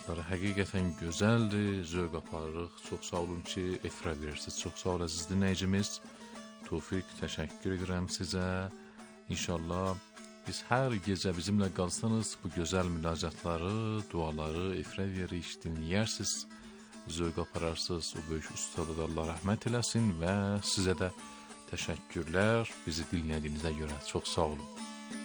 mülaçatları həqiqətən gözəldir, zövq aparırıq. Çox sağ olun ki, efirə verirsiniz. Çox sağ olun əziz dinləyicimiz. Tofiq, təşəkkür edirəm sizə. İnşallah biz hər gecə bizimlə qalsanız, bu gözəl mülaçatları, duaları efirə veririk, dinləyərsiniz, zövq apararsınız. O böyük ustada da Allah rəhmət eləsin və sizə də təşəkkürlər bizi dinlədiyinizə görə. Çox sağ olun.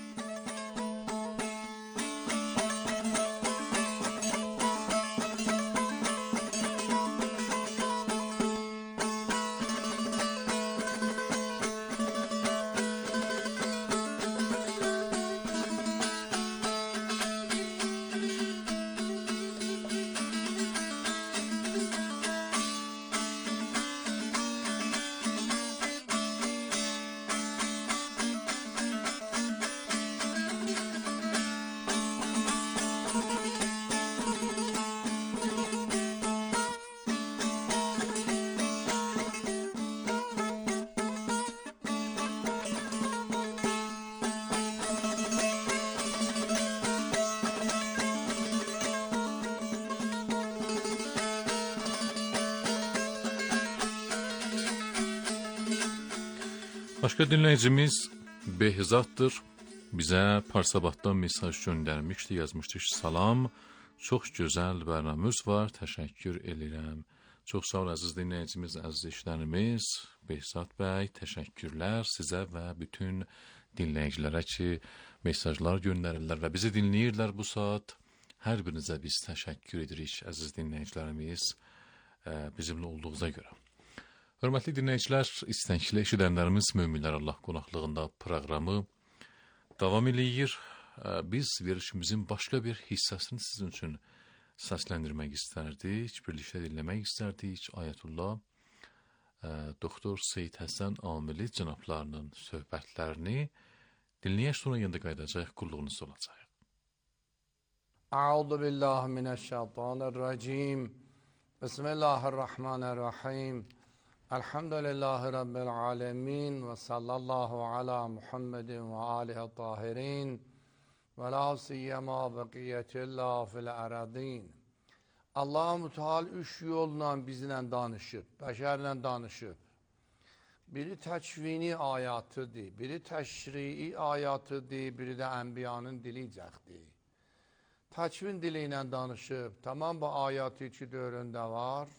Başqa dinləyicimiz Behzaddır. Bizə Parsabaddan mesaj göndərmişdi, yazmışdı ki, salam, çox gözəl bərnaməmiz var, təşəkkür edirəm. Çox sağ ol əziz dinləyicimiz, əziz işlərimiz, Behzad bəy, təşəkkürlər sizə və bütün dinləyicilərə ki, mesajlar göndərirlər və bizi dinləyirlər bu saat. Hər birinizə biz təşəkkür edirik, əziz dinləyicilərimiz, bizimlə olduğunuza görə. Hörmətli dinləyicilər, istəkli eşidənlərimiz Möminlər Allah qonaqlığında proqramı davam eləyir. Biz verişimizin başqa bir hissəsini sizin üçün səsləndirmək istərdik, birlikdə dinləmək istərdik. Ayətullah Doktor Seyid Həsən Amili cənablarının söhbətlərini dinləyək, sonra yenə də qayıdacaq, qulluğunuz olacaq. Əuzu billahi minəşşeytanirracim. Bismillahirrahmanirrahim. Elhamdülillahi Rabbil alemin ve sallallahu ala Muhammedin ve alihi tahirin ve la siyyema beqiyetillah fil aradin. Allah-u Teala üç yolla bizlə danışıb, bəşərlə danışıb. Biri təkvini ayatıdır, biri təşrii ayatıdır, biri də ənbiyanın dilicəkdir. Təkvin dili ilə danışıb, tamam bu ayatı iki dövründə var.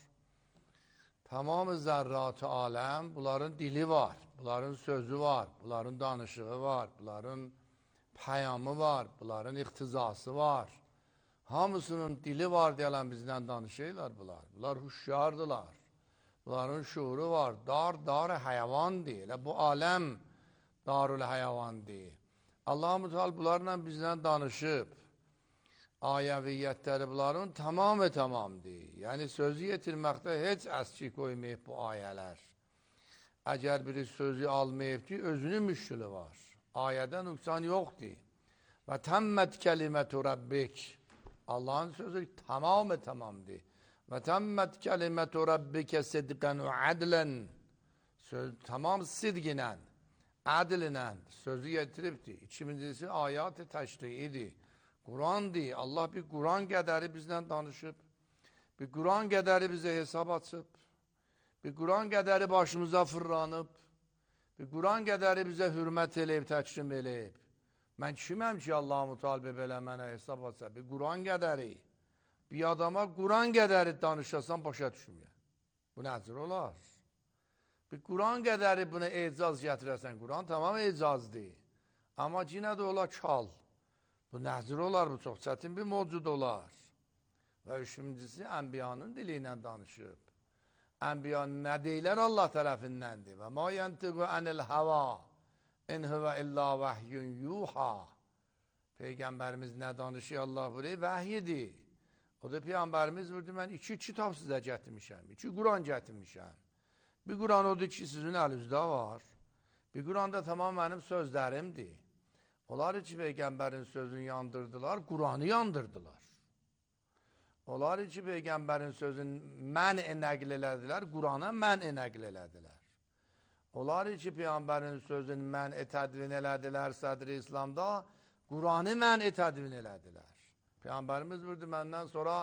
Tamamı zərrat-ı aləm, bunların dili var, bunların sözü var, bunların danışığı var, bunların pəyamı var, bunların iqtizası var. Hamısının dili var deyələn bizdən danışırlar bunlar. Bunlar huşyardılar, bunların şuuru var, dar həyəvandır, elə bu aləm darül həyəvandır. Allah-u Teala bunlarla bizdən danışıb. Ayəviyyətləri bunların tamamdır. Yəni sözü yetirməkdə heç əski qoymayıb bu ayələr. Əgər biri sözü almayıbdır, özünün müşkülü var. Ayədə nüqsan yoxdur. Və təmmət kəlimətu Rabbik. Allahın sözü tamamdır. Və təmmət kəlimətu Rabbikə sidqən və ədlən. Söz tamam sidqinə, ədlinə sözü yetiribdir. İkincisi ayat-ı təşriidir. Qurandır. Allah bir Quran qədəri bizlə danışıb. Bir Quran qədəri bizə hesab açıb. Bir Quran qədəri başımıza fırlanıb. Bir Quran qədəri bizə hürmət eləyib, təkrim eləyib. Mən kiməm ki, Allah-u Teala belə mənə hesab açsa? Bir Quran qədəri. Bir adama Quran qədəri danışasan, başa düşmüyor. Bu nəzir olar? Bir Quran qədəri buna ecaz gətirəsən. Quran tamam ecazdır. Amma yenə də ola kal. Bu nəzir olar, bu çox çətin bir mövcud olar. Və üçüncüsü, ənbiyanın dili ilə danışıb. Ənbiyan nə deyilər Allah tərəfindəndir. Və ma yəntiqu ənil həva, in hüvə illa vəhyün yuha. Peyğəmbərimiz nə danışıyor Allah buraya? Vəhyidir. O da Peyğəmbərimiz vurdu, mən iki kitab sizə gətirmişəm, iki Quran gətirmişəm. Bir Quran odur ki, sizin əlinizdə var. Bir Quranda tamam mənim sözlərimdir. Onlar ki, Peyğəmbərin sözünü yandırdılar, Quranı yandırdılar. Onlar ki, Peyğəmbərin sözünü mən nəql elədilər, Qurana mən nəql elədilər. Onlar ki, Peyğəmbərin sözünü mən tədvin elədilər sədri İslamda, Quranı mən tədvin elədilər. Peyğəmbərimiz vurdu, məndən sonra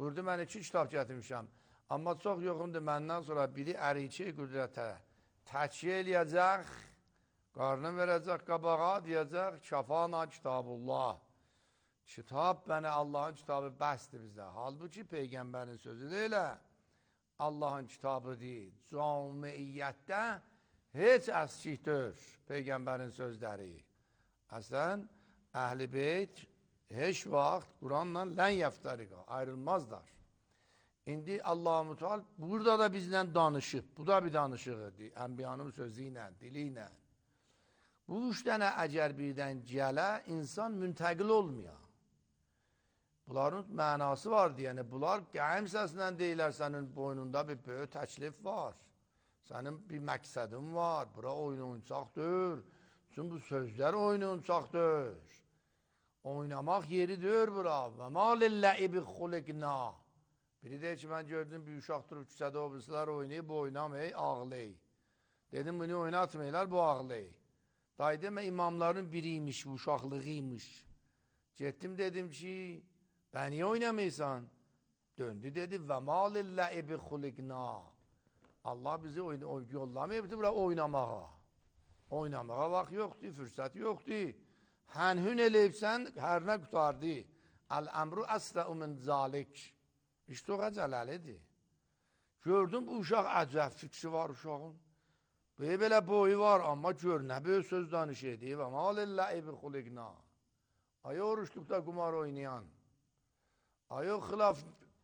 Burada mən 2 kitab gətirmişəm. Amma çox yoxumdur, məndən sonra biri əriçi qüdrətə təkyə eləyəcək, qarnı verəcək qabağa, deyəcək, şafana kitabullah. Kitab mənə Allahın kitabı bəsdir bizdə. Halbuki Peyğəmbərin sözü deyil, Allahın kitabı deyil. Camiiyyətdə heç əskikdir Peyğəmbərin sözləri. Əslən, Əhl-i Beyt heç vaxt Quranla lən yəftəriqa, ayrılmazlar. İndi Allah-u Müteal burada da bizlə danışıb. Bu da bir danışıqdır. Ənbiyanın sözü ilə, dili ilə. Bu 3 dənə əgər birdən gələ, insan müntəqil olmuyor. Bunların mənası var deyəni, bunlar qəm səslə deyilər, sənin boynunda bir böyük təklif var. Sənin bir məqsədin var, bura oyuncaqdır. Çünki bu sözlər oyuncaqdır. Oynamaq yeridir bura. Və mə lilləibi xuliqna. Biri deyir ki, mən gördüm bir uşaq durub küçədə obrisilər oynayıb, bu oynamay, ağlayı. Dedim, bunu oynatmayırlar, bu ağlayı. Dayı demə, imamların biriymiş, bu uşaqlığıymış. Getdim, dedim ki, bən niyə oynamaysan? Döndü, dedi, və mə lilləibi xuliqna. Allah bizi yollamayıbdır bura oynamağa. Oynamağa vaxt yoxdur, fürsət yoxdur. Hənhün eləyibsən, hərinə qutardı. Əl-əmru əsrəu min zalik. İşte o cələlidir. Gördüm, bu uşaq əcəb fikri var uşağın. Belə boyu var, amma gör, nə böyük söz danış edir. Və mə lilləibi xuliqna. Ayo oruçluqda qumar oynayan, ayo xilaf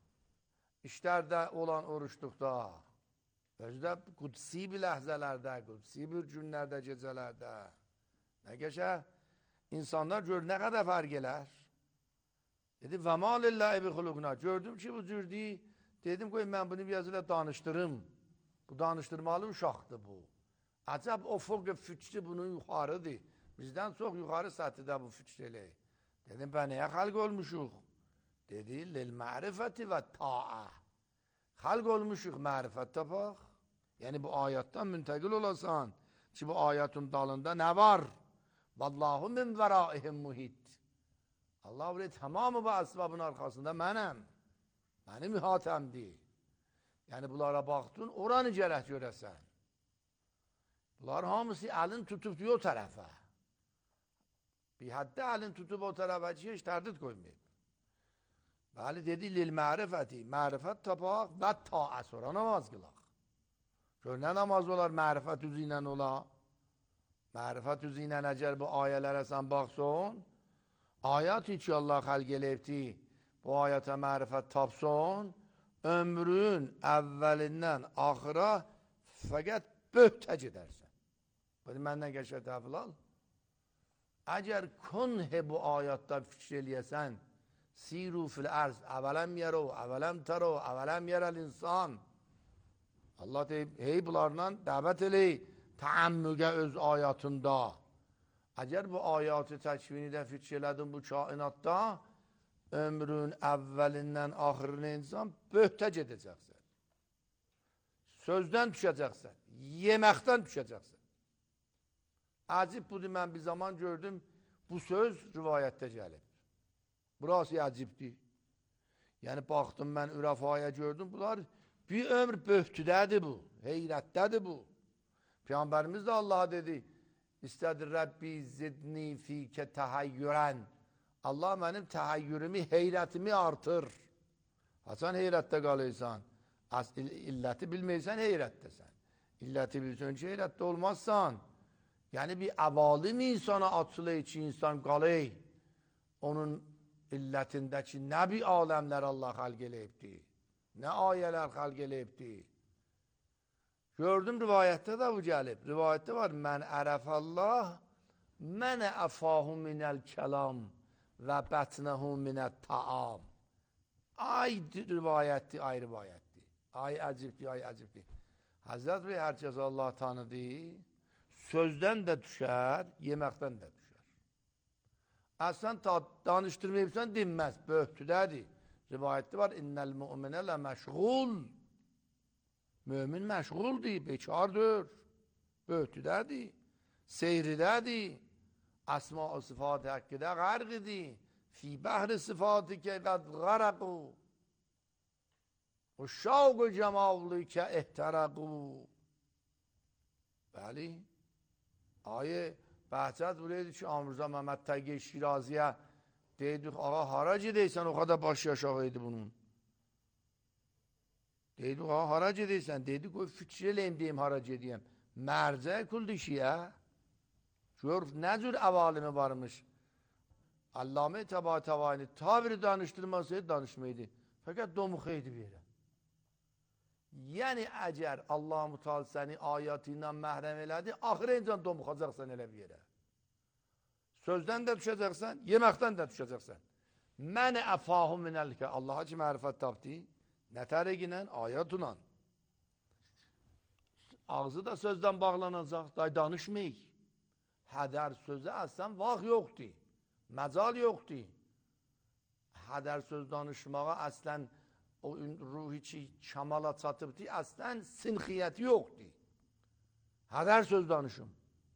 işlərdə olan oruçluqda, özdə qudsi bir ləhzələrdə, qudsi bir günlərdə, gecələrdə, nə geçə? İnsanlar gör, nə qədər fərq elər? Dedi, və mə lilləibi xuliqna. Gördüm ki, bu cürdür. Dedim, qoy, mən bunu biraz ilə danışdırım. Bu danışdırmalı uşaqdır bu. Əcəb, o fövq fikri bunun yuxarıdır. Bizdən çox yuxarı sətidə bu fikr eləyir. Dedim, bən nəyə xalq olmuşuq? Dedi, lil-mərifəti və ta'a. Xalq olmuşuq, mərifət tapaq. Yəni, bu ayətdən müntəqil olasan ki, bu ayətin dalında nə var? Vallahu min vəraihim muhit. Allah buraya tamamı bu əsbabın arxasında mənəm. Mənim mühatəmdir. Yəni, bunlara baxdın, oranı gərək görəsən. Bunlar hamısı əlin tutub diyor o tərəfə. Bir həddə əlin tutub o tərəfə ki, heç tərdid qoymayıb. Bəli, dedi, lil-mərifəti, mərifət tapaq və ta'a, sonra namaz qılaq. Gör, nə namaz olar, mərifət üzü ilə ola. Mərifət üzü ilə əgər bu ayələrə sən baxson, ayət ki Allah xəlq eləyibdi, bu ayətə mərifət tapson, ömrün əvvəlindən axıra fəqət böhtə gedərsən. Bunu məndən qəşə təfil al. Əgər kunhe bu ayətdə fikir eləyəsən, siru fil ərz, əvələm yərə, əvələm tərə, əvələm yerəl insan. Allah deyib, hey bunlarla dəvət eləyir, təəmmüqə öz ayətində. Əgər bu ayəti təkvini də fikir elədin bu kainatda, ömrün əvvəlindən axırına insan böhtə gedəcəksən. Sözdən düşəcəksən, yeməkdən düşəcəksən. Əcib budur, mən bir zaman gördüm, bu söz rivayətdə gəlib. Burası əcibdir. Yəni, baxdım, mən ürəfaya gördüm, bunlar bir ömr böhtüdədir bu, heyrətdədir bu. Peyğəmbərimiz də Allah'a dedi, İstədir Rəbbi zidni fikə təhayyürən. Allah mənim təhayyürümü, heyrətimi artır. Hasan heyrətdə qalıysan, illəti bilməysən heyrətdəsən. İlləti bilsən ki, heyrətdə olmazsan. Yəni bir əvalim insana açılır ki, insan qalır. Onun illətindəki nə bir aləmlər Allah xalq eləyibdir, nə ayələr xalq eləyibdir. Gördüm, rivayətdə də bu gəlib. Rivayətdə var, mən ərəfəllah, mənə əfahu minəl kəlam və bətnəhu minət taam. Ay rivayətdir, ay rivayətdir. Ay əcibdir, ay əcibdir. Həzrət Bey, hər kəs Allah tanıdı, sözdən də düşər, yeməkdən də düşər. Əslən, danışdırmayıbsan, dinməz, böhtüdədir. Rivayətdə var, innəl müminə lə məşğul. Mömin məşğuldur, bekardır, böhtüdədir, seyridədir, əsma-ı sıfat-ı həqqidə qərqidir, fi bəhri sıfatı ki qəd qərəqu. O şavq-ı cemavlike ehteraku. Bəli. Ayı Bəhcət buraydı ki, Amrza Məhəmməd Təqi Şiraziyə deydik, ağa harac edeysən, o kadar başı aşağı idi bunun. Deydik, ağa harac edeysən, dedik, o fikreleyim deyim harac edeyim. Mərcə kuldu şiyə. Gör, nə cür əvalimi varmış. Allame Təbatəvani tabiri danıştırmasaydı danışmaydı. Fakat domuxeydi bir yere. Yəni əgər Allah-u Teala səni ayatı ilə məhrəm elədi, axır insan domuxacaqsan elə bir yerə. Sözdən də düşəcəksən, yeməkdən də düşəcəksən. Mən əfahu minəlkə, Allaha ki mərifət tapdı, nətəriqlə, ayatla. Ağzı da sözdən bağlanacaq, day danışmayıq. Hədər sözü əslən vaxt yoxdur, məcal yoxdur. Hədər söz danışmağa əslən o ruhi ki kamala çatıbdır, əslən sinxiyyəti yoxdur. Hədər söz danışım.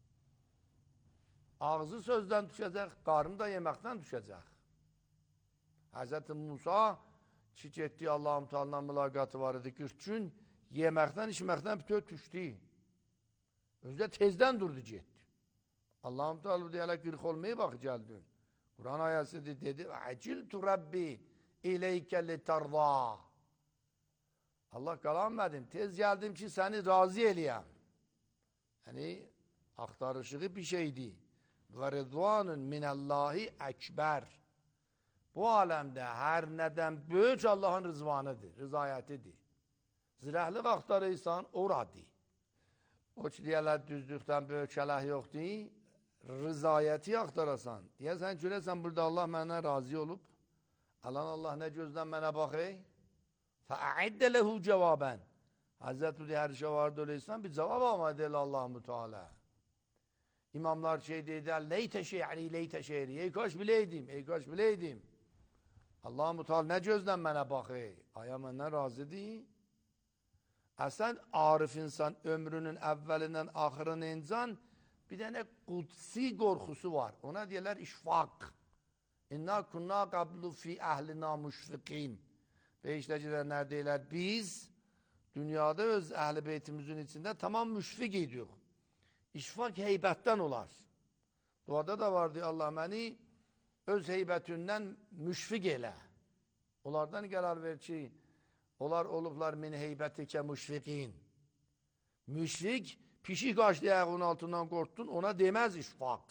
Ağzı sözdən düşəcək, qarın da yeməkdən düşəcək. Hz. Musa ki getdi Allah-u Teala'nın mülaqatı var idi 40 gün, yeməkdən, içməkdən bütöv düşdü. Özü də tezdən durdu getdi. Allah-u Teala deyələ 40 olmaya bax gəldin. Quran ayəsi dedi, "Əciltu Rabbi İleykə litarda." Allah qalan mədim, tez gəldim ki səni razı eləyəm. Yəni, axtarışığı bir şeydir. Və ridvanun minəllahi əkbər. Bu aləmdə hər nədən böyük Allahın rızvanıdır, rızayətidir. Zirəhlik axtarıysan, oradır. O ki deyərlər, düzlükdən böyük ələh yoxdur, rızayəti axtarasan. Deyəsən, görəsən, burada Allah mənə razı olub. Alan Allah nə gözdən mənə baxır? Fəəiddə lehu cevabən. Həzrət-i hər şey vardı öyleysən, bir cevab almadı elə Allah-u Teala. İmamlar şey deyirlər, leytə şe'ri, leytə şe'ri. Ey kaş bileydim, ey kaş bileydim. Allah-u Teala nə gözdən mənə baxır? Aya məndən razıdır. Əsən arif insan ömrünün əvvəlindən axırına insan bir dənə qudsi qorxusu var. Ona deyirlər işfaq. İnna kunna qablu fi əhlina müşfiqin. Beşdəcilərlər deyirlər, biz dünyada öz əhl-i beytimizin içində tamam müşfiq idik. İşfaq heybətdən olar. Duada da vardı, Allah məni öz heybətindən müşfiq elə. Onlardan qərar ver ki, onlar olublar min heybətikə müşfiqin. Müşfiq, pişik qaçdı ayağının altından qorxdun, ona deməz işfaq.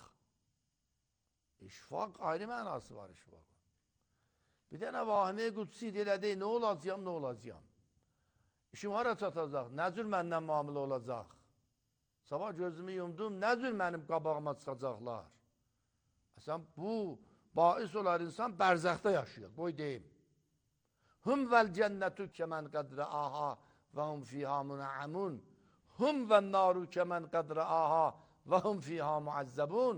İşfaq ayrı mənası var işfaq. Bir dənə vahimə-i qudsi elədi, nə olacağım, nə olacağım. İşim hara çatacaq, nə cür məndən muamilə olacaq. Sabah gözümü yumdum, nə cür mənim qabağıma çıxacaqlar. Sən bu bais olar insan bərzəxdə yaşayır, qoy deyim. Hum vəl cənnətü kəmən qədrə aha və hum fiyha munəamun. Hum vəl naru kəmən qədrə aha və hum fiyha muazzəbun.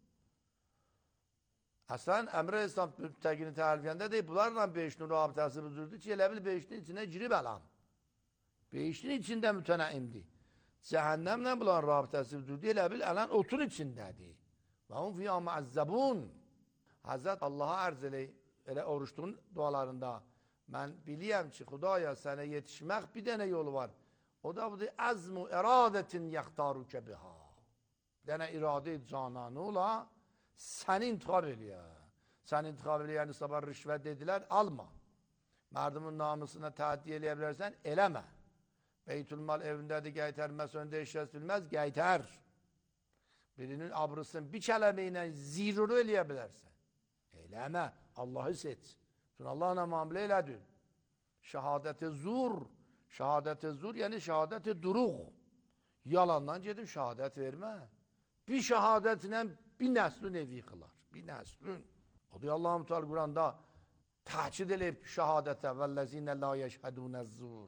Əslən, Əmrə İslam təqini təhlifəndə deyib, bunlarla beşinin rabitəsi büzürdü ki, elə bil beşinin içine girib ələm. Beşinin içində mütənəimdir. Cəhənnəmlə bunların rabitəsi büzürdü, elə bil ələn otun içindədir. Və hum fiyha muazzəbun. Həzrət Allaha ərz elə oruçluğun dualarında mən biliyəm ki, Xudaya sənə yetişmək bir dənə yolu var. O da budur, əzmu iradətin yaxtarukə biha. Bir dənə iradə cananı ola, səni intiqab eləyər. Səni intiqab eləyər, sabah rüşvət dedilər, alma. Mərdumun namusuna təəddi eləyə bilərsən, eləmə. Beytülmal evindədir, gəytərməz, öndə işləsilməz, gəytər. Birinin abrısını bir kələmə ilə ziruru eləyə bilərsən. Eləmə, Allahı seç. Çünki Allahla müamilə elədin. Şəhadət-i zur, yəni şəhadət-i duruq. Yalandan gedib şəhadət vermə. Bir şəhadətinə bir nəslün evi yıxılar. Bir nəslün. O da Allah-u Teala Quranda təkid eləyib şəhadətə vəlləzinə la yeşhədunə zur.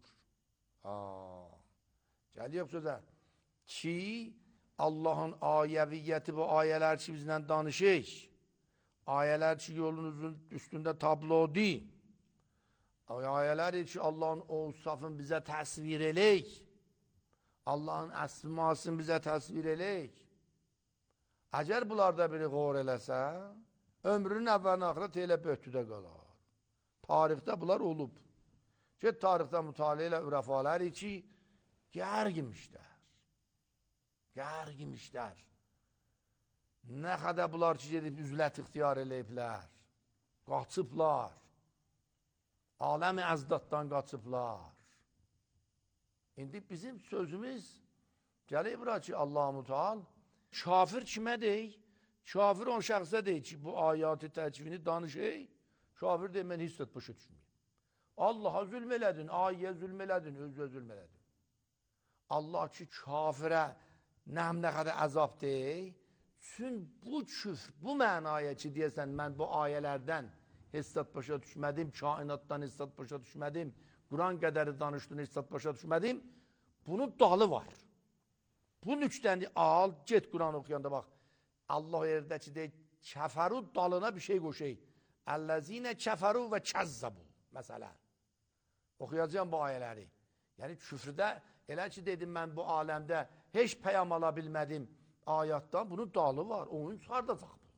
Gəliyor sözə ki, Allahın ayəviyyəti bu ayələr ki, bizlə danışır. Ayələr ki, yolunuzun üstündə tablodur. Ayələr ki, Allahın ovsafını bizə təsvir eləyik. Allahın əsmasını bizə təsvir eləyik. Əgər bunlarda biri qor eləsə, ömrünün əvvəlini axıra telə böhtüdə qalar. Tarixdə bunlar olub. Get tarixdə mütaliə ilə ürəfalar ki, gərginmişlər. Gərginmişlər. Nə qədər bunlar ki, gedib üzlət ixtiyar eləyiblər. Qaçıblar. Aləmi əzdaddan qaçıblar. İndi bizim sözümüz gəlib bura ki, Allah-u Teala kafir kimə deyik? Kafir on şəxsə deyik ki, bu ayat-ı təcvini danışır. Kafir deyik, mən hiss et başa düşməyim. Allah'a zülm elədin, ayyə zülm elədin, özünə zülm elədin. Allah ki, kafirə nə qədər əzab deyik. Çünki bu küfr, bu mənaya ki, deyəsən, mən bu ayələrdən hissat başa düşmədim, kainatdan hissat başa düşmədim, Quran qədəri danışdığını hissat başa düşmədim, bunun dalı var. Bu nüktəni al, get Quran oxuyanda bax. Allah yerdə ki, deyək, kəfəru dalına bir şey qoşayım. Əlləzinə kəfəru və kəzzəbu, məsələn. Oxuyacağım bu ayələri. Yəni, küfrdə, elə ki, dedim, mən bu aləmdə heç pəyam ala bilmədim ayatdan, bunun dalı var. Onun çıxardacaq bu.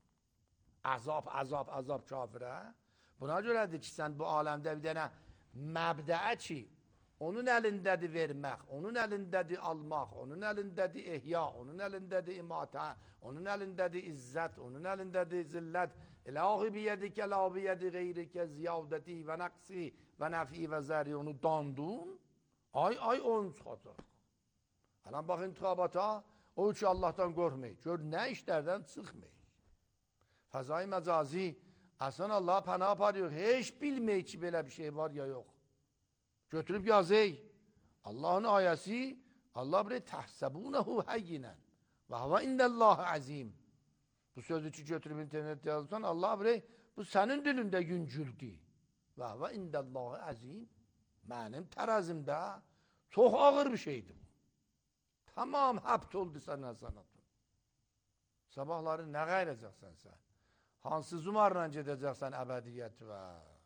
Əzab kafirə. Buna görədir ki, sən bu aləmdə bir dənə məbdəə ki, onun əlindədir vermək, onun əlindədir almaq, onun əlindədir ehya, onun əlindədir imatə, onun əlindədir izzət, onun əlindədir zillət. İlahi biyədikə, la biyədi qeyrikə, ziyavdəti və nəqsi və nəfi və zəri onu dandun, ay onu çıxacaq. Ələn bax intiqabata, o ki Allah'tan qorxmayın. Gör, nə işlərdən çıxmayın. Fəzai məcazi, əsən Allah pənah aparıyor. Heç bilməyik ki, belə bir şey var ya yox. Götürüb yazıyıq. Allah'ın ayəsi, Allah bre təhsəbunəhu həyyinən və hava indəllahi əzim. Bu sözü ki, götürüb internetdə yazırsan, Allah bre, bu sənin dilində yüngüldür. Və hava indəllahi əzim. Mənim tərəzimdə çox ağır bir şeydir bu. Tamam həbt oldu səndən sanatın. Sabahları nə qayrəcəksən sən? Hansı zumarla gedəcəksən əbədiyyət və?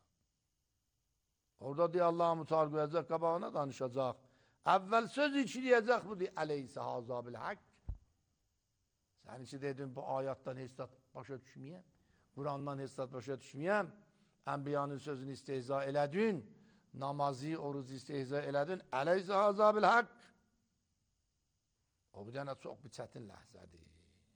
Orada deyə Allah-u Teala qoyacaq, qabağına danışacaq. Əvvəl söz içi deyəcək bu, deyə əleysə haza bil haqq. Sən içi dedin, bu ayatdan hesat başa düşməyəm, Qurandan hesat başa düşməyəm, Ənbiyanın sözünü istehza elədin, namazı, orucu istehza elədin, əleysə haza bil haqq. O bir dənə çox bir çətin ləhzədir.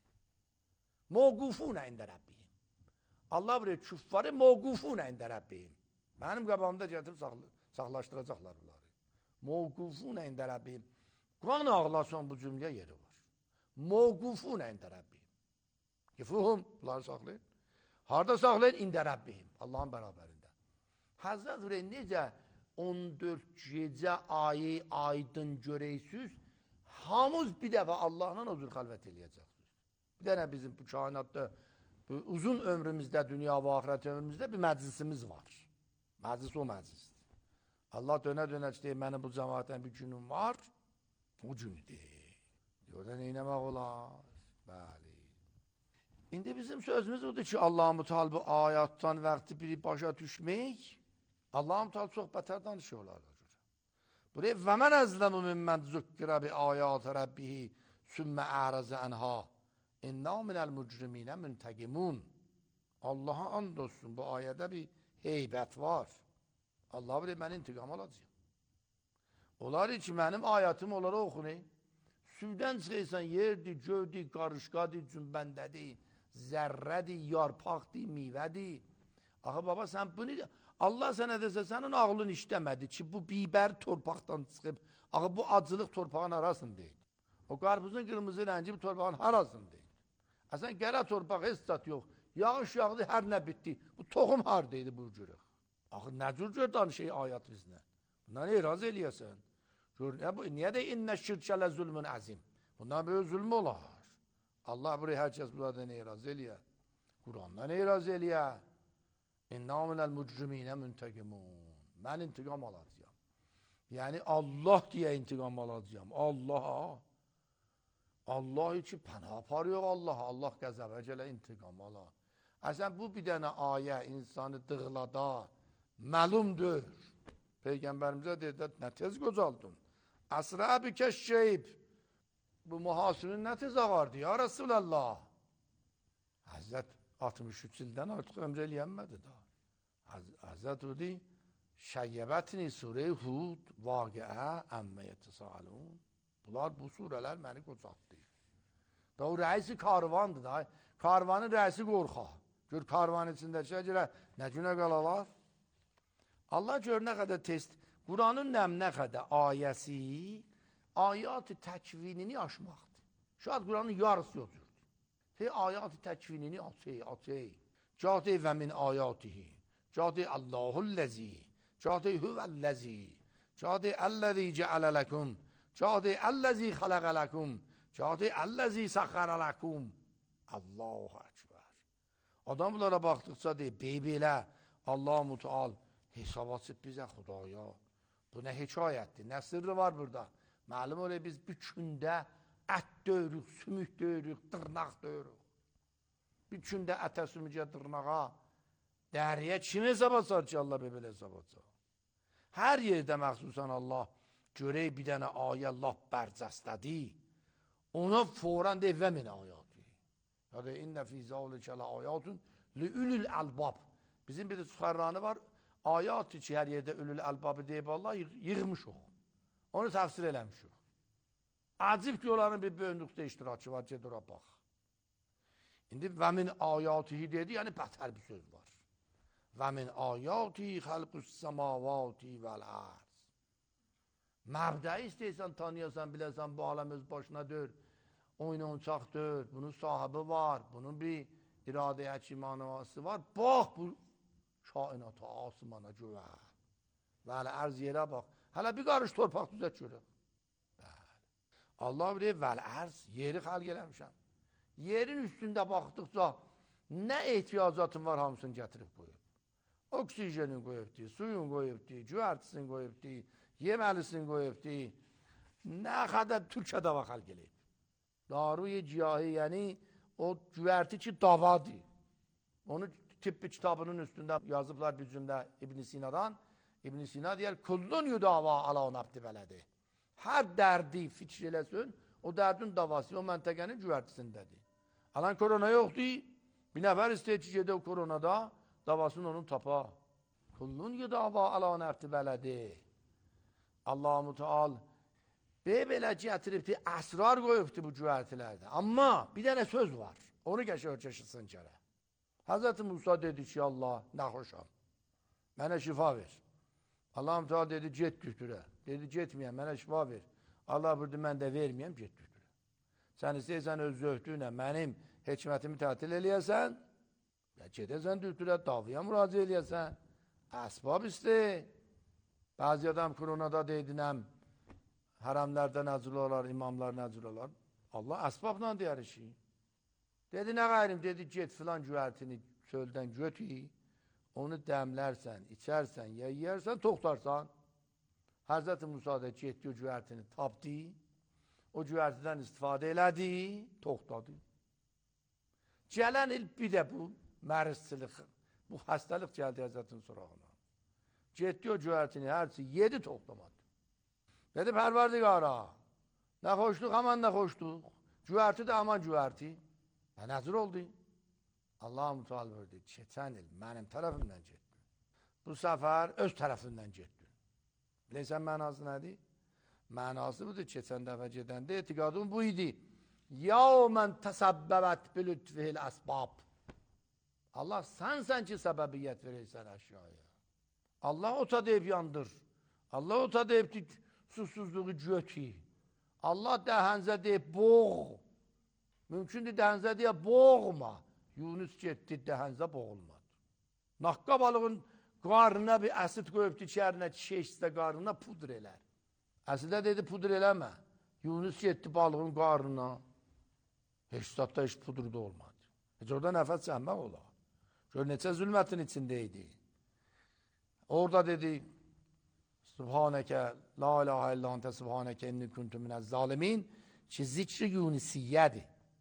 Mavqufunə ində Rəbbihim. Allah buraya küffarı mavqufunə ində Rəbbihim. Mənim qabağımda gətirib saxlaşdıracaqlar bunları. Mavqufunə ində Rəbbihim. Quran ağlasın bu cümləyə yeri var. Mavqufunə ində Rəbbihim. Kifuhum, bunları saxlayın. Harada saxlayın? İndə Rəbbihim. Allahın bərabərində. Həzrət buraya necə 14 gecə ayı aydın görəysüz, hamız bir dəfə Allahla huzur xəlvət eləyəcəksiniz. Bir dənə bizim bu kainatda, bu uzun ömrümüzdə, dünya və ahirət ömrümüzdə bir məclisimiz var. Məclis o məclisdir. Allah dönə-dönə deyir, mənim bu cəmaətdən bir günüm var, bu gündür. Orada neynəmək olar? Bəli. İndi bizim sözümüz odur ki, Allah-u Teala bu ayatdan vaxtı biri başa düşmək, Allah-u Teala çox bətər danışıyorlar. Buraya və mən əzləmu mimmən zükkirə bi ayat Rəbbihi sümmə ərəzə ənha innə minəl mücriminə müntəqimun. Allaha and olsun, bu ayədə bir heybət var. Allah buraya mən intiqam alacağım. Onlar ki, mənim ayatım onlara oxunayım. Süvdən çıxıysan, yerdir, gövdir, qarışqadır, cümbəndədir, zərrədir, yarpaqdır, mivədir. Axı, baba, sən bunu... Allah sənə desə, sənin ağlın işləmədi ki, bu bibər torpaqdan çıxıb, axı, bu acılıq torpağın arasındaydı. O qarpuzun qırmızı rəngi bu torpağın arasındaydı. Əsən, qərə torpaq heç zat yox. Yağış yağdı, hər nə bitdi. Bu toxum hardaydı bu cürük. Axı, nə cür danışıyor ayat bizlə? Bundan iraz eləyəsən. Niyə də innə şirkələ zülmün əzim? Bundan böyle zülm olar. Allah buraya hər kəs buradan iraz eləyər. Qurandan iraz eləyər. İnnə minəl mücriminə müntəqimun. Mən intiqam alacağım. Yəni Allah deyə intiqam alacağım. Allaha. Allah ki pənah aparıyor Allaha. Allah qəzəbə gələ intiqam ala. Əsən bu bir dənə ayə insanı dığlada, məlumdur. Peyğəmbərimizə dedi, nə tez qocaldın. Əsrə bikəş şeyb. Bu mühasirinin nə tez ağardı ya Resulallah. Həzrət 63 ildən artıq ömrə eləyənmədi daha. Həzrət o deyil, Şəyyəbətini Sure-i Hud, Vaqiə, Əmmə Yetəsalun. Bunlar bu surələr məni qocaltdı. Da o rəisi karvandır da. Karvanın rəisi qorxa. Gör karvanın içindəki görə nə günə qalalar? Allah gör nə qədər test. Quranın nə qədər ayəsi ayat-ı təkvinini aşmaqdır. Şayad Quranın yarısı yoxdur. Ayat-ı təkvinini açay. Cahdi və min ayatihi. Cahdi Allahullezi. Cahdi huvəllezi. Cahdi əlləzi cəalə ləkum. Cahdi əlləzi xaləqə ləkum. Cahdi əlləzi səxərə ləkum. Allahu Ekber. Adam bunlara baxdıqca deyir, belə Allah Müteal hesab açıb bizə Xudaya. Bu nə hekayətdir, nə sırrı var burada. Məlum olayı biz bir gündə ət döyürük, sümük döyürük, dırnaq döyürük. Bir gündə ətə, sümükə, dırnağa, dəriyə kim hesab açar ki, Allah belə hesab açar? Hər yerdə məxsusən Allah görək bir dənə ayə lap bərcəstədi. Ona foran deyir və min ayatı. Ya da innə fî zâlikə ləayatun liülül əlbab. Bizim bir də çıxarranı var. Ayat ki, hər yerdə ülül əlbabı deyib Allah yığmışıq. Onu təfsir eləmişik. Acib ki, onların bir böyünlükdə iştirakçı var, gedura bax. İndi və min ayatihi dedi, yəni bətər bir söz var. Və min ayatihi xəlqus səmavati vəl-ərz. Məbdəyi istəyirsən, tanıyasan, biləsən, bu aləm öz başına dör. Oyuncaq dör, bunun sahibi var, bunun bir iradə həkimanəvası var. Bax, bu kainata, asmana, göyə. Vəl-ərz yerə bax. Hələ bir qarış torpaq düzət görək. Allah bilir, vəl-ərz, yeri xəlq eləmişəm. Yerin üstündə baxdıqca nə ehtiyacatın var, hamısını gətirib qoyub. Oksijenin qoyubdi, suyun qoyubdi, cüvərtisin qoyubdi, yeməlisin qoyubdi. Nə qədər Türkiyədə var xəlq eləyib. Daruy-i ciyahi, yəni o cüvərti ki, davadır. Onu tibbi kitabının üstündə yazıblar bir cümlə İbn Sina'dan. İbn Sina deyər, kullun yudava ala nabdi bələdi. Hər dərdi fikir eləsin, o dərdin davası o məntəqənin cüvərtisindədir. Alan korona yoxdur, bir nəfər istəyir ki, gedə o koronada, davasını onun tapa. Kullun yudava ala nabdi bələdi. Allah-u Müteal belə gətiribdi, əsrar qoyubdi bu cüvərtilərdə. Amma bir dənə söz var, onu keçirsin kərə. Hazreti Musa dedi ki, Allah, nə xoşam, mənə şifa ver. Allah-u Müteal dedi, get götürə. Dedi, getməyəm, mənə şifa ver. Allah burada, mən də verməyəm, get götürə. Sən istəyirsən öz zöhdüylə mənim hikmətimi tətil eləyəsən, gedəsən götürə, davaya müraciə eləyəsən, əsbab istəyir. Bəzi adam koronada deydinəm, hərəmlərdə nəzul olar, imamlar nəzul olar. Allah əsbabla deyər işi. Dedi, nə qayrim? Dedi, get filan cüvərtini çöldən götür, onu dəmlərsən, içərsən, ya yiyərsən, toxtarsan. Həzrəti Musa da getdi o cüvərtini tapdı, o cüvərtidən istifadə elədi, toxtadı. Gələn il bir də bu mərizçilik, bu xəstəlik gəldi Həzrətin sorağına. Getdi o cüvərtini, hərsi yedi toxlamadı. Dedi, pərverdigara, nə xoşluq, aman nə xoşluq. Cüvərti də aman cüvərti. Nəzir oldu. Allah-u Müteal verdi, keçən il mənim tərəfimdən getdin. Bu səfər öz tərəfindən getdin. Biləysən mənası nədir? Mənası budur, keçən dəfə gedəndə etiqadım bu idi. Ya mən təsəbbəbət bilütfihil əsbab. Allah sənsən ki, səbəbiyyət verirsən əşyaya. Allah ota deyib yandır. Allah ota deyib ki, susuzluğu götür. Allah dəhənzə deyib boğ. Mümkündür dəhənzə deyib boğma. Yunus getdi, dəhənzə boğulmadı. Naqqa balığın qarnına bir əsid qoyubdu içərinə, şeşdə qarnına pudr elər. Əsidə dedi, pudr eləmə. Yunus getdi balığın qarnına. Heç zatda heç pudr da olmadı. Heç orada nəfəs çəkmək olar. Gör, neçə zülmətin içindəydi. Orada dedi, Subhanəkə, la ilahə illa ente subhanəkə inni kuntu minəz zalimin ki, zikri Yunisiyyədir.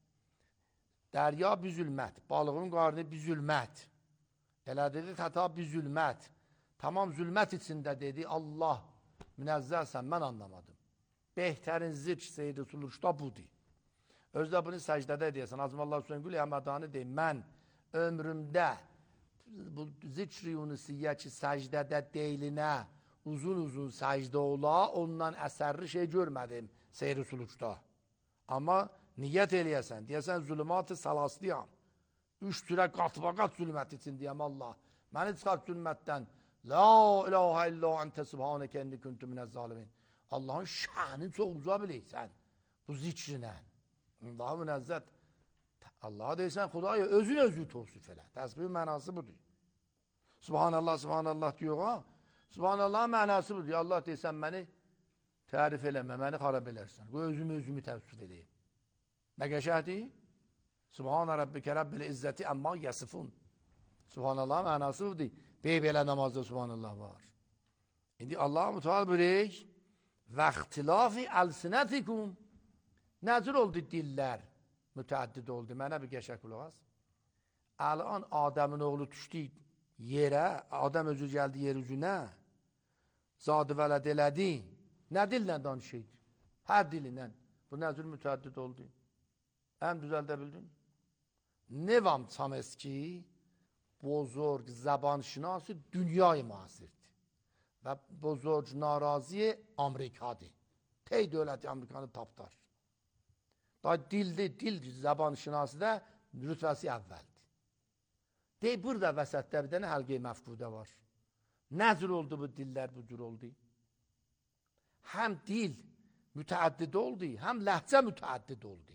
Dərya bir zülmət, balığın qarnı bir zülmət. Elə dedi, xəta bir zülmət. Tamam zülmət içində dedi, Allah münəzzəlsən, mən anlamadım. Behtərin zikr Seyid Suluşda budur. Özdə bunu səcdədə deyəsən, Azmallah Hüseyin Gül Həmədani deyim, mən ömrümdə bu zikri unisiye ki secdede değiline uzun uzun secde ola, ondan eserli şey görmedim seyri suluçta. Ama niyet eləyəsən, deyəsən zulümat-ı salaslıyam. 3 türə qatbaqat zülmət için deyəm Allah. Məni çıxart zülmətdən. La ilahe illa ente subhaneke inni kuntu minez zalimin. Allah'ın şanını çok uza bileysən. Bu zikrinə. Allah-u Münezzət. Allah'a deysən, Xudaya özü tavsif elə. Təsbihin mənası budur. Subhanallah, subhanallah diyor ha. Subhanallah'ın mənası budur. Allah deysən, məni tərif eləmə, məni xarab elərsən. Bu özümü təvsif edeyim. Nə qəşəhdir? Subhan Rabbike Rabbil İzzeti amma yasifun. Subhanallah mənası budur. Belə namazda subhanallah var. İndi Allah-u Müteala buyuruyor və ixtilafi əlsinətikum. Nəzir oldu dillər? Mütəəddid oldu. Mənə bir qəşək qulaq as. Əlan Adəmin oğlu düşdü yerə, Adəm özü gəldi yer üzünə, zadı vələd elədi. Nə dillə danışıydı? Hər dilindən. Bu nəzir mütəəddid oldu. Ən düzəldə bildin? Nevam Çameski bozorg zabanşinası dünyayı muasirdir. Və bozorg naraziye Amerikadır. Tey dövləti Amerikanı tapdar. Da dil zabanşinası da rütbəsi əvvəldir. Dey burada vəsətdə bir dənə həlqə-i məfqudə var. Nəzir oldu bu dillər bu cür oldu? Həm dil mütəəddid oldu, həm ləhcə mütəəddid oldu.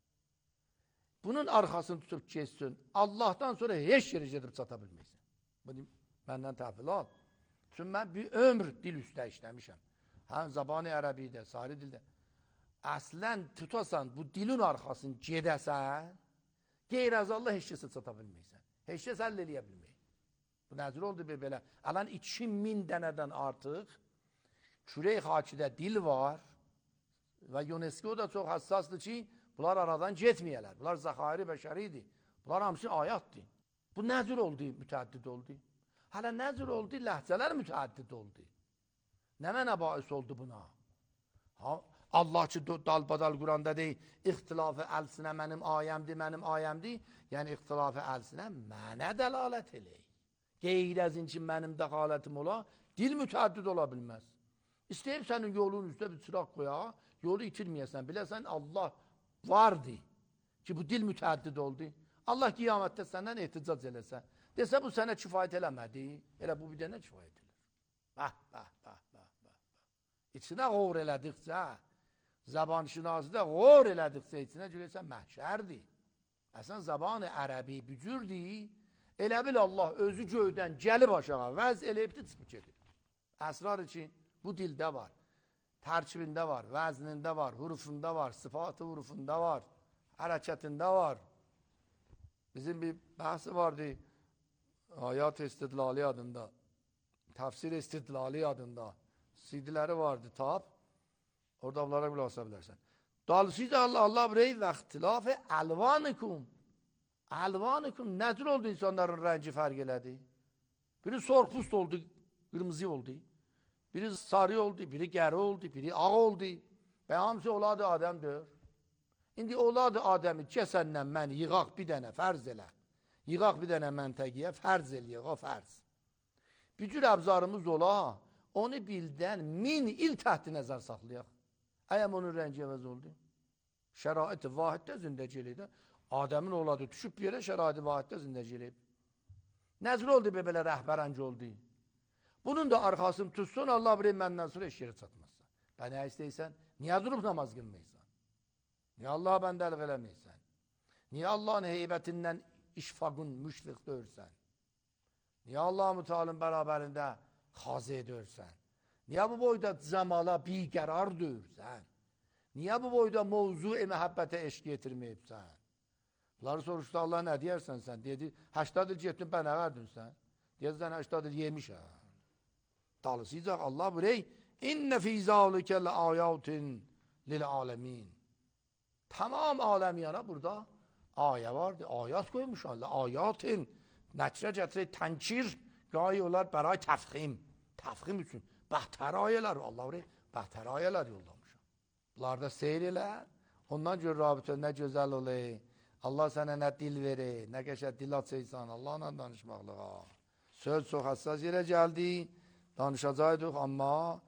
Bunun arkasını tutup geçsin. Allah'tan sonra hiç yere gedib çata bilmeysin. Bunu benden təhvil al. Çünkü ben bir ömür dil üstə işləmişəm. Hem zabanı Ərəbidə, sari dildə. Əslən tutasan bu dilin arkasını gedəsən, qeyr-əzallah heç kəsə çata bilmeysin. Heç kəs həll eləyə bilmeysin. Bu nəzir oldu belə. Alan 2000 dənədən artıq kürey xakidə dil var və UNESCO da çox hassasdır ki, bunlar aradan getməyələr. Bunlar zəxairi bəşəridir. Bunlar hamısı ayatdır. Bu nəzir oldu, mütəəddid oldu. Hələ nəzir oldu, ləhcələr mütəəddid oldu. Nə mənə bais oldu buna? Allah ki dalbadal Quranda deyil, ixtilafı əlsinə mənim ayəmdir. Yəni ixtilafı əlsinə mənə dəlalət eləyir. Qeyrəzin ki mənim dəxalətim ola, dil mütəəddid ola bilməz. İstəyib sənin yolun üstə bir çıraq qoya, yolu itirməyəsən, biləsən Allah vardı ki bu dil mütəəddid oldu. Allah qiyamətdə səndən ehticac eləsə, desə bu sənə kifayət eləmədi, elə bu bir dənə kifayət elər. Bəh. İçinə qovr elədikcə, zabanşinasıda qovr elədikcə içinə görəsən məhşərdir. Əsən zabanı ərəbi bücürdür, elə bil Allah özü göydən gəlib aşağı, vəz eləyibdir, çıxıb gedir. Əsrar için bu dildə var. Tərkibində var, vəznində var, hurufunda var, sıfatı hurufunda var, hərəkətində var. Bizim bir bəhsi vardı, ayat istidlali adında, tafsir istidlali adında, CD-ləri vardı, tap, orada bunlara qulaq asa bilərsən. Dalsıyla Allah birey və ixtilafı əlvanikum. Əlvanikum, nədir oldu insanların rənci fərq elədi? Biri sorpust oldu, qırmızı oldu. Biri sarı oldu, biri gəri oldu, biri ağ oldu. Və hamısı oladı Adəmdir. İndi oladı Adəmi kəsəndən mən yığaq bir dənə fərz elə. Yığaq bir dənə məntəqiyə fərz eləyək, o fərz. Bir cür əbzarımız ola, onu bildən 1000 il təhti nəzər saxlayaq. Əyəm onun rəngi əvəz oldu. Şərait-i vahiddə zindəci eləydi. Adəmin oladı, düşüb bir yerə şərait-i vahiddə zindəci eləyib. Nəzr oldu belə rəhbərənci oldu. Bunun da arkasını tutsun, Allah bir məndən sonra eş yeri çatmazsa. Ben nə istəysən, niyə durub namaz qılmaysan? Niyə Allah'a bəndəlik eləməysən? Niyə Allah'ın heybətindən işfaqın müşfiq dörsən? Niyə Allah-u Teala'nın bərabərində xazı dörsən? Niyə bu boyda cəmala biqərar dörsən? Niyə bu boyda mövzu-i məhəbbətə eşq getirməyibsən? Bunları soruşdu, Allah nə deyərsən sən? Dedi, 80 il getdin, bənə verdin sən. Deyəsən, 80 il yemişəm. Dalısıyacaq Allah burey, İnnə fî zâlikə lə-âyâtin lil-âlemîn. Tamam aləmiyana burada ayə vardı. Ayat koymuş Allah. Ayatin. Nəticə gətirək tənkir qayi olar bəray təfxim. Təfxim üçün. Bəhtər ayələr. Allah buraya bəhtər ayələr yollamışam. Bunlarda seyr elə. Ondan görə rabitə nə gözəl olayı. Allah sənə nə dil verir, nə qəşə dil açıysan, Allahla danışmaqlığa. Söz çox həssas yerə gəldi, danışacaqdıq, amma